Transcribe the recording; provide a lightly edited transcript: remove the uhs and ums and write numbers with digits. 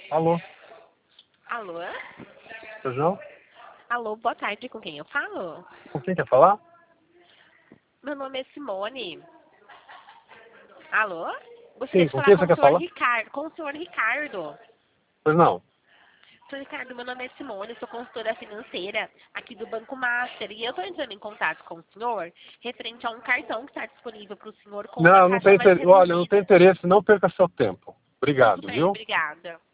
Alô, Alô? seu João? Alô, boa tarde, com quem eu falo? Com quem quer falar? Meu nome é Simone. Alô? Gostaria Sim, de com falar quem com você o quer senhor falar? Ricardo. Com o senhor Ricardo. Pois não. Senhor Ricardo, meu nome é Simone, sou consultora financeira aqui do Banco Master. E eu estou entrando em contato com o senhor referente a um cartão que está disponível para o senhor com uma Não, não taxa tem mais interesse. Olha, não tem reduzida. interesse, não perca seu tempo. Tudo Obrigado, bem, viu? obrigada.